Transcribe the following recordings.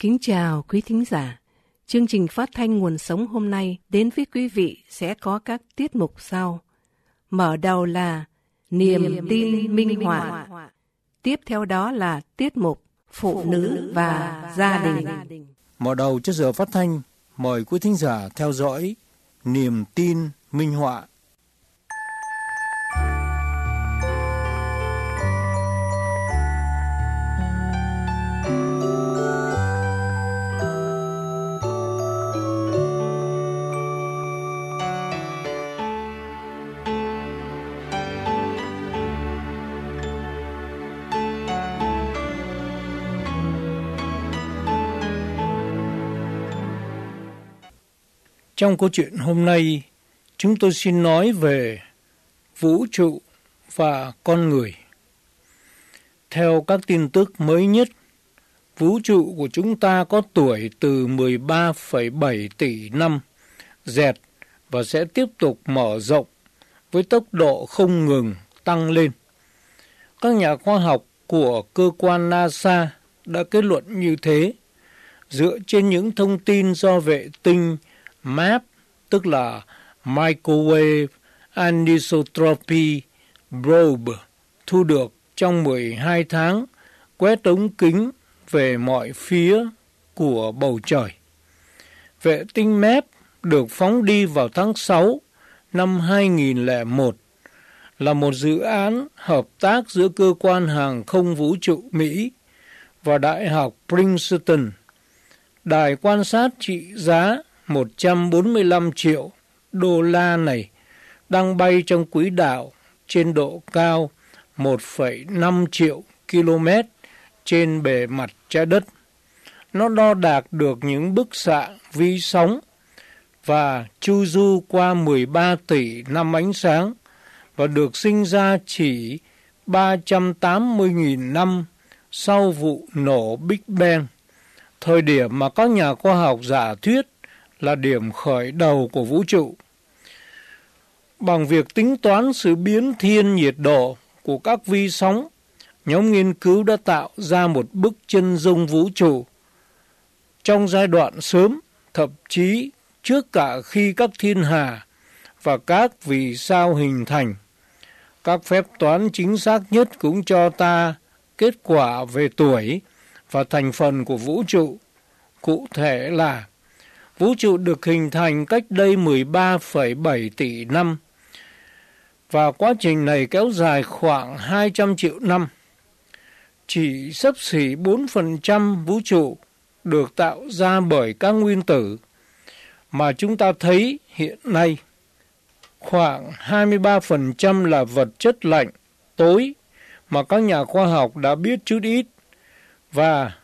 Kính chào quý thính giả. Chương trình phát thanh Nguồn Sống hôm nay đến với quý vị sẽ có các tiết mục sau. Mở đầu là Niềm tin minh họa. Tiếp theo đó là tiết mục Phụ nữ và gia đình. Mở đầu cho giờ phát thanh, mời quý thính giả theo dõi Niềm tin minh họa. Trong câu chuyện hôm nay, chúng tôi xin nói về vũ trụ và con người. Theo các tin tức mới nhất, vũ trụ của chúng ta có tuổi từ 13,7 tỷ năm, dẹt và sẽ tiếp tục mở rộng với tốc độ không ngừng tăng lên. Các nhà khoa học của cơ quan NASA đã kết luận như thế, dựa trên những thông tin do vệ tinh MAP, tức là Microwave Anisotropy Probe, thu được trong 12 tháng quét ống kính về mọi phía của bầu trời. Vệ tinh MAP được phóng đi vào tháng 6 năm 2001, là một dự án hợp tác giữa Cơ quan Hàng không Vũ trụ Mỹ và Đại học Princeton. Đài quan sát trị giá 145 triệu đô la này đang bay trong quỹ đạo trên độ cao 1,5 triệu km trên bề mặt trái đất. Nó đo đạc được những bức xạ vi sóng và chu du qua 13 tỷ năm ánh sáng và được sinh ra chỉ 380.000 năm sau vụ nổ Big Bang, thời điểm mà các nhà khoa học giả thuyết là điểm khởi đầu của vũ trụ. Bằng việc tính toán sự biến thiên nhiệt độ của các vi sóng, nhóm nghiên cứu đã tạo ra một bức chân dung vũ trụ trong giai đoạn sớm, thậm chí trước cả khi các thiên hà và các vì sao hình thành. Các phép toán chính xác nhất cũng cho ta kết quả về tuổi và thành phần của vũ trụ. Cụ thể là vũ trụ được hình thành cách đây 13,7 tỷ năm, và quá trình này kéo dài khoảng 200 triệu năm. Chỉ xấp xỉ 4% vũ trụ được tạo ra bởi các nguyên tử mà chúng ta thấy hiện nay. Khoảng 23% là vật chất lạnh, tối mà các nhà khoa học đã biết chút ít, và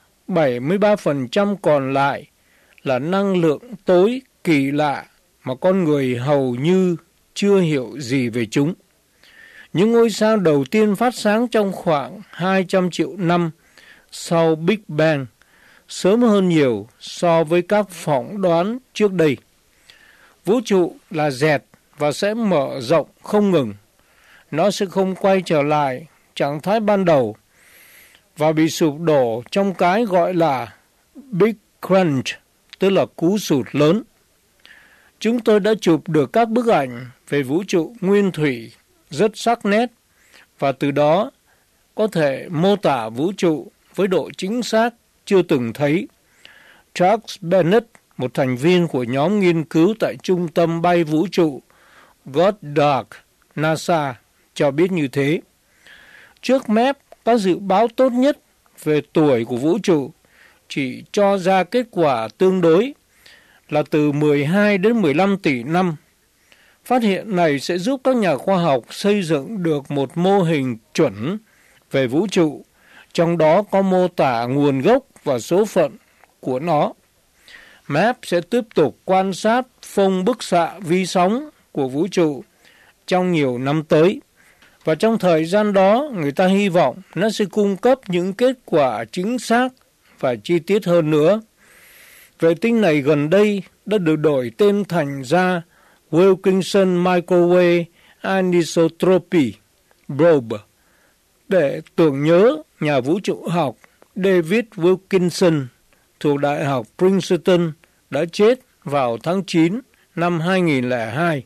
73% còn lại là năng lượng tối kỳ lạ mà con người hầu như chưa hiểu gì về chúng. Những ngôi sao đầu tiên phát sáng trong khoảng 200 triệu năm sau Big Bang, sớm hơn nhiều so với các phỏng đoán trước đây. Vũ trụ là dẹt và sẽ mở rộng không ngừng. Nó sẽ không quay trở lại trạng thái ban đầu và bị sụp đổ trong cái gọi là Big Crunch, tức là cú sụt lớn. Chúng tôi đã chụp được các bức ảnh về vũ trụ nguyên thủy rất sắc nét, và từ đó có thể mô tả vũ trụ với độ chính xác chưa từng thấy. Charles Bennett, một thành viên của nhóm nghiên cứu tại Trung tâm bay vũ trụ Goddard, NASA, cho biết như thế. Trước mép, các dự báo tốt nhất về tuổi của vũ trụ chỉ cho ra kết quả tương đối là từ 12 đến 15 tỷ năm. Phát hiện này sẽ giúp các nhà khoa học xây dựng được một mô hình chuẩn về vũ trụ, trong đó có mô tả nguồn gốc và số phận của nó. MAP sẽ tiếp tục quan sát phông bức xạ vi sóng của vũ trụ trong nhiều năm tới, và trong thời gian đó người ta hy vọng nó sẽ cung cấp những kết quả chính xác và chi tiết hơn nữa. Vệ tinh này gần đây đã được đổi tên thành ra Wilkinson Microwave Anisotropy Probe để tưởng nhớ nhà vũ trụ học David Wilkinson thuộc Đại học Princeton đã chết vào tháng 9 năm 2002.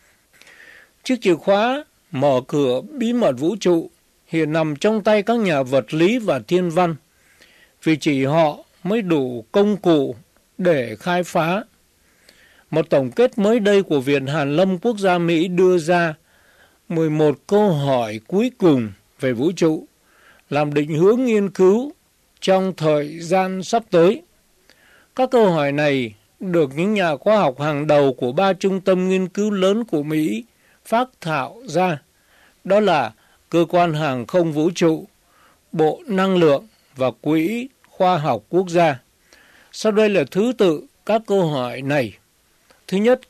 Chiếc chìa khóa mở cửa bí mật vũ trụ hiện nằm trong tay các nhà vật lý và thiên văn, vì chỉ họ mới đủ công cụ để khai phá. Một tổng kết mới đây của Viện Hàn lâm Quốc gia Mỹ đưa ra 11 câu hỏi cuối cùng về vũ trụ, làm định hướng nghiên cứu trong thời gian sắp tới. Các câu hỏi này được những nhà khoa học hàng đầu của 3 trung tâm nghiên cứu lớn của Mỹ phác thảo ra, đó là Cơ quan Hàng không Vũ trụ, Bộ Năng lượng và Quỹ Khoa học Quốc gia. Sau đây là thứ tự các câu hỏi này. Thứ nhất,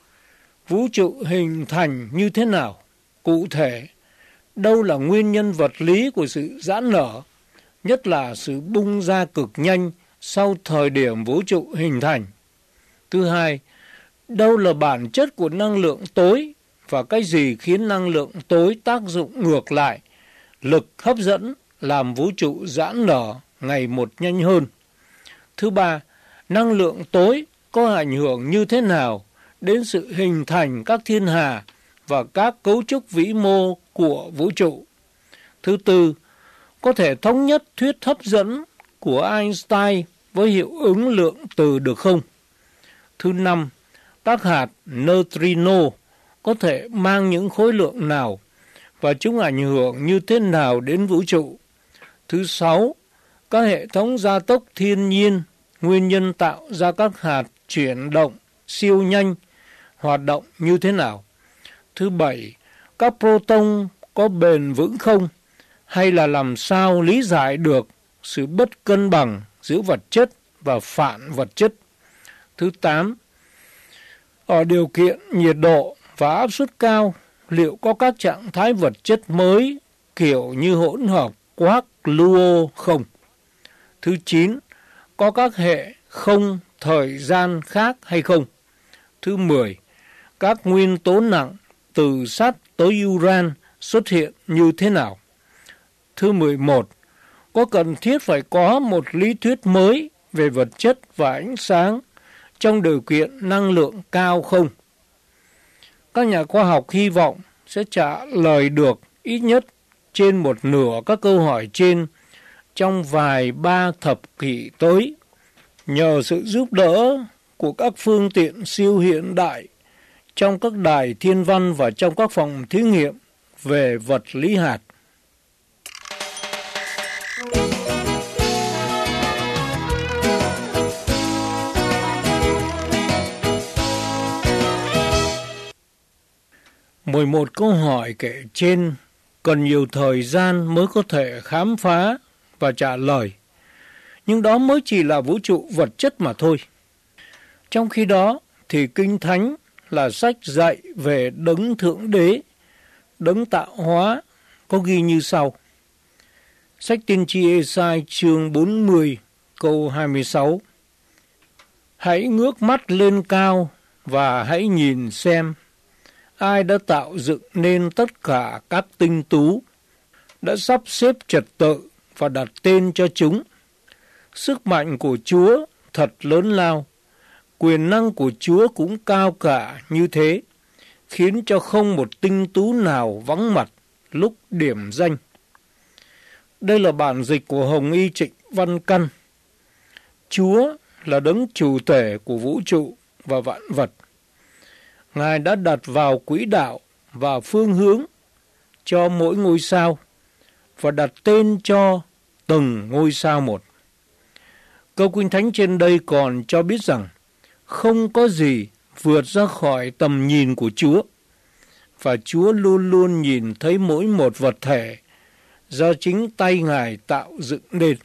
vũ trụ hình thành như thế nào? Cụ thể, đâu là nguyên nhân vật lý của sự giãn nở, nhất là sự bung ra cực nhanh sau thời điểm vũ trụ hình thành? Thứ hai, đâu là bản chất của năng lượng tối và cái gì khiến năng lượng tối tác dụng ngược lại, lực hấp dẫn làm vũ trụ giãn nở ngày một nhanh hơn? Thứ ba, năng lượng tối có ảnh hưởng như thế nào đến sự hình thành các thiên hà và các cấu trúc vĩ mô của vũ trụ? Thứ tư, có thể thống nhất thuyết hấp dẫn của Einstein với hiệu ứng lượng từ được không? Thứ năm, các hạt neutrino có thể mang những khối lượng nào và chúng ảnh hưởng như thế nào đến vũ trụ? Thứ sáu, các hệ thống gia tốc thiên nhiên, nguyên nhân tạo ra các hạt chuyển động siêu nhanh hoạt động như thế nào? Thứ bảy, các proton có bền vững không? Hay là làm sao lý giải được sự bất cân bằng giữa vật chất và phản vật chất? Thứ tám, ở điều kiện nhiệt độ và áp suất cao, liệu có các trạng thái vật chất mới kiểu như hỗn hợp quark luo không? Thứ chín, có các hệ không thời gian khác hay không? Thứ 10, các nguyên tố nặng từ sắt tới uran xuất hiện như thế nào? Thứ 11, có cần thiết phải có một lý thuyết mới về vật chất và ánh sáng trong điều kiện năng lượng cao không? Các nhà khoa học hy vọng sẽ trả lời được ít nhất trên một nửa các câu hỏi trên trong vài 3 thập kỷ tới, nhờ sự giúp đỡ của các phương tiện siêu hiện đại trong các đài thiên văn và trong các phòng thí nghiệm về vật lý hạt. Một câu hỏi kể trên cần nhiều thời gian mới có thể khám phá và trả lời, nhưng đó mới chỉ là vũ trụ vật chất mà thôi. Trong khi đó thì Kinh Thánh là sách dạy về đấng Thượng Đế, đấng tạo hóa, có ghi như sau. Sách Tiên tri Ê-sai chương 40 câu 26. Hãy ngước mắt lên cao và hãy nhìn xem, ai đã tạo dựng nên tất cả các tinh tú, đã sắp xếp trật tự và đặt tên cho chúng. Sức mạnh của Chúa thật lớn lao, quyền năng của Chúa cũng cao cả như thế, khiến cho không một tinh tú nào vắng mặt lúc điểm danh. Đây là bản dịch của Hồng Y Trịnh Văn Căn. Chúa là đấng chủ thể của vũ trụ và vạn vật. Ngài đã đặt vào quỹ đạo và phương hướng cho mỗi ngôi sao và đặt tên cho từng ngôi sao một. Câu Kinh Thánh trên đây còn cho biết rằng không có gì vượt ra khỏi tầm nhìn của Chúa, và Chúa luôn luôn nhìn thấy mỗi một vật thể do chính tay Ngài tạo dựng nên.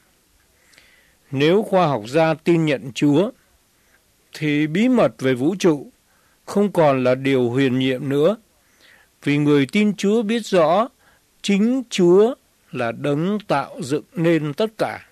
Nếu khoa học gia tin nhận Chúa, thì bí mật về vũ trụ không còn là điều huyền nhiệm nữa, vì người tin Chúa biết rõ chính Chúa là đấng tạo dựng nên tất cả.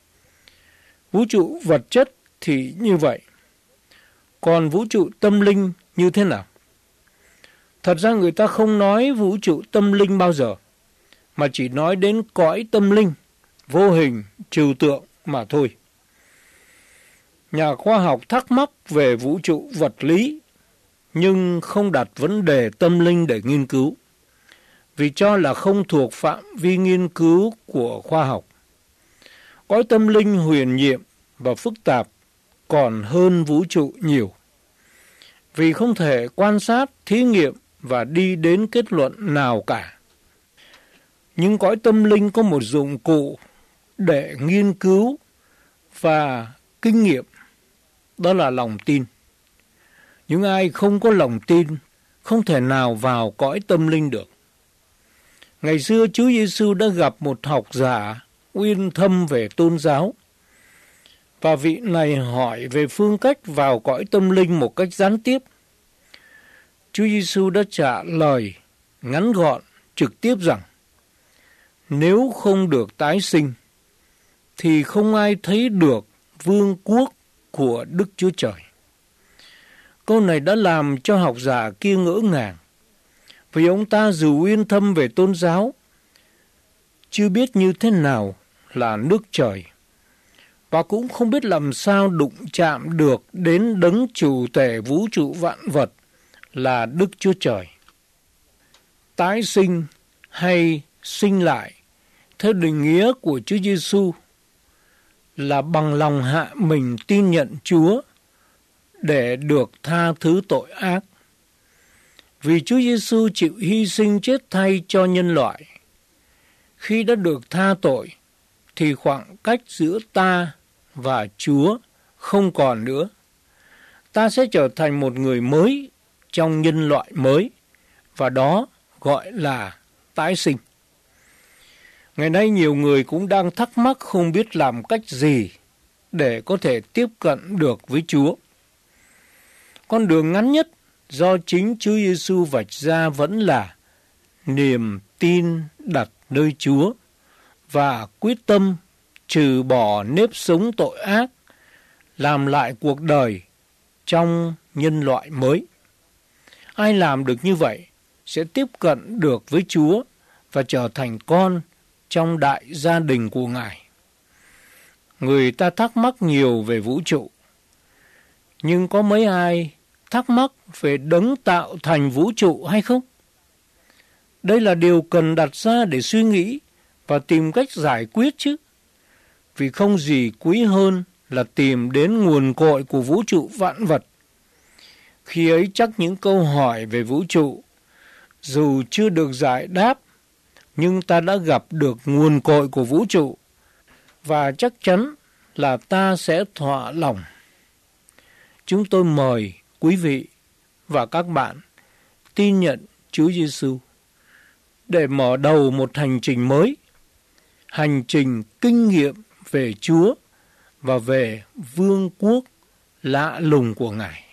Vũ trụ vật chất thì như vậy. Còn vũ trụ tâm linh như thế nào? Thật ra người ta không nói vũ trụ tâm linh bao giờ, mà chỉ nói đến cõi tâm linh, vô hình, trừu tượng mà thôi. Nhà khoa học thắc mắc về vũ trụ vật lý, nhưng không đặt vấn đề tâm linh để nghiên cứu, vì cho là không thuộc phạm vi nghiên cứu của khoa học. Cõi tâm linh huyền nhiệm và phức tạp còn hơn vũ trụ nhiều, vì không thể quan sát, thí nghiệm và đi đến kết luận nào cả. Nhưng cõi tâm linh có một dụng cụ để nghiên cứu và kinh nghiệm, đó là lòng tin. Những ai không có lòng tin không thể nào vào cõi tâm linh được. Ngày xưa Chúa Giêsu đã gặp một học giả uyên thâm về tôn giáo, và vị này hỏi về phương cách vào cõi tâm linh một cách gián tiếp. Chúa Giêsu đã trả lời ngắn gọn, trực tiếp rằng: nếu không được tái sinh, thì không ai thấy được vương quốc của Đức Chúa Trời. Câu này đã làm cho học giả kia ngỡ ngàng, vì ông ta dù uyên thâm về tôn giáo, chưa biết như thế nào là nước trời, và cũng không biết làm sao đụng chạm được đến đấng chủ tể vũ trụ vạn vật là Đức Chúa Trời. Tái sinh hay sinh lại, theo định nghĩa của Chúa Giêsu, là bằng lòng hạ mình tin nhận Chúa để được tha thứ tội ác. Vì Chúa Giêsu chịu hy sinh chết thay cho nhân loại. Khi đã được tha tội, thì khoảng cách giữa ta và Chúa không còn nữa. Ta sẽ trở thành một người mới trong nhân loại mới, và đó gọi là tái sinh. Ngày nay nhiều người cũng đang thắc mắc không biết làm cách gì để có thể tiếp cận được với Chúa. Con đường ngắn nhất do chính Chúa Giêsu vạch ra vẫn là niềm tin đặt nơi Chúa và quyết tâm trừ bỏ nếp sống tội ác, làm lại cuộc đời trong nhân loại mới. Ai làm được như vậy sẽ tiếp cận được với Chúa và trở thành con trong đại gia đình của Ngài. Người ta thắc mắc nhiều về vũ trụ, nhưng có mấy ai thắc mắc về đấng tạo thành vũ trụ hay không? Đây là điều cần đặt ra để suy nghĩ và tìm cách giải quyết chứ. Vì không gì quý hơn là tìm đến nguồn cội của vũ trụ vạn vật. Khi ấy chắc những câu hỏi về vũ trụ, dù chưa được giải đáp, nhưng ta đã gặp được nguồn cội của vũ trụ, và chắc chắn là ta sẽ thỏa lòng. Chúng tôi mời quý vị và các bạn tin nhận Chúa Giêsu để mở đầu một hành trình mới, hành trình kinh nghiệm về Chúa và về vương quốc lạ lùng của Ngài.